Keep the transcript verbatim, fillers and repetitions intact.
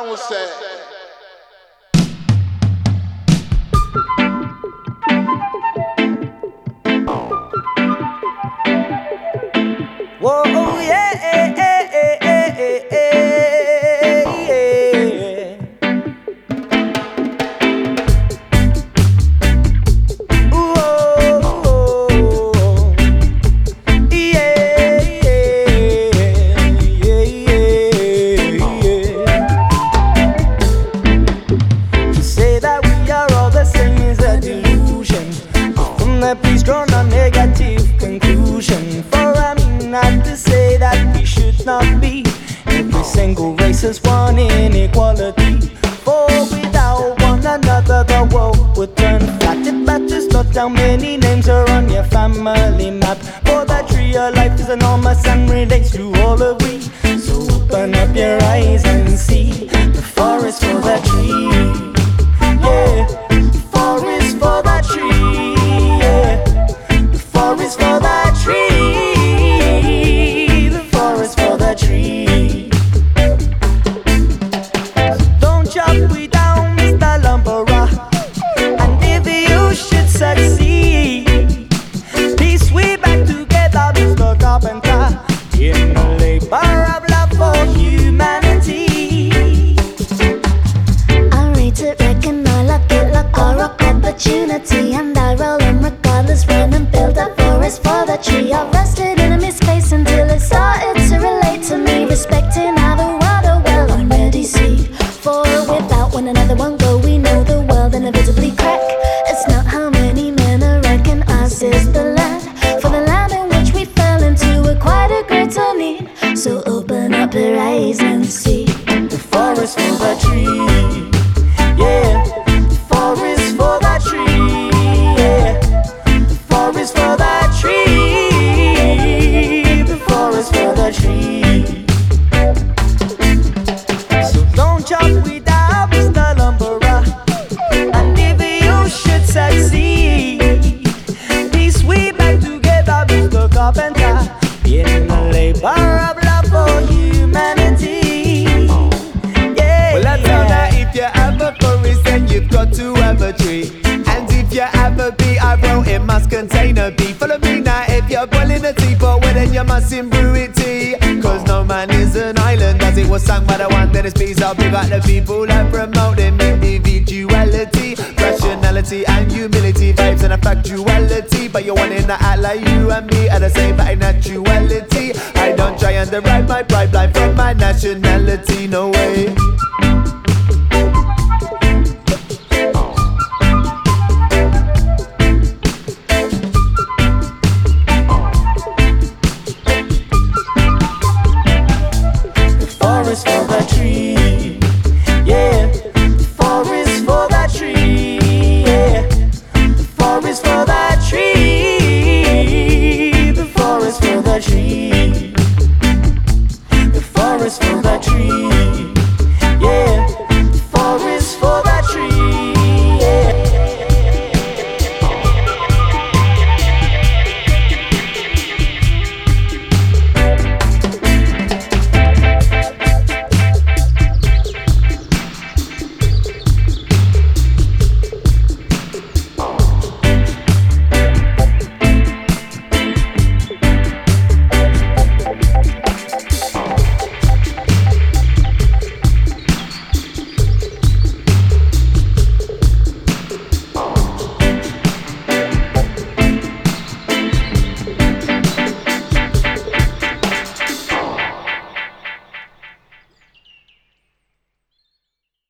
sound say. Whoa, oh, yeah, eh, eh, eh, eh, eh, eh, yeah. Ooh, oh, oh, yeah, yeah, yeah, yeah. To say that we are all the same is a delusion. From that, please draw no negative conclusion. For I mean not to say that we should not be. Every single race has one inequality. For without one another the world would turn flat. It matters not how many names are on your family map. For that tree of life is enormous and relates to all of we. So open up your eyes and see the forest for that tree. Yeah, the forest for that tree. Yeah, the forest for that tree. The forest for that tree. So don't chop we down, Mister Lumberer. And if you should succeed, peace we back together, Mister Carpenter. In the labor of love for humanity. I rate it, reckon I like it like I rock opportunity. And I roll them regardless, run and build a forest for the tree. I've rested in a mid-space until it started to relate to me. Respecting how the water well already see. For without one another won't go, we know the world inevitably crack. It's not how many men are reckon ours is the land. For the land in which we fell into a quite a greater need. So open up your eyes and see The forest for that tree. Yeah, the forest for that tree. Yeah, the forest for that tree. The forest for that tree. So don't chop we down, Mister Lumberer. And if you should succeed, peace we back together, Mister Carpenter. In the labor of love for humanity. Yeah. Well, I tell that if you have a forest, then you've got to have a tree. And if you have a bee, I wrote it must contain a bee. Follow me now, if you're boiling a teapot, well then you must improve it tea. Cause no man is an island, as it was sung by the one that is peace. I'll big up the people that promote them individuality, rationality and humility, vibes and a factuality. But you wanting to act like you and me are the same, but in actuality I don't try and derive my pride blind from my nationality, no way. Forest for the tree.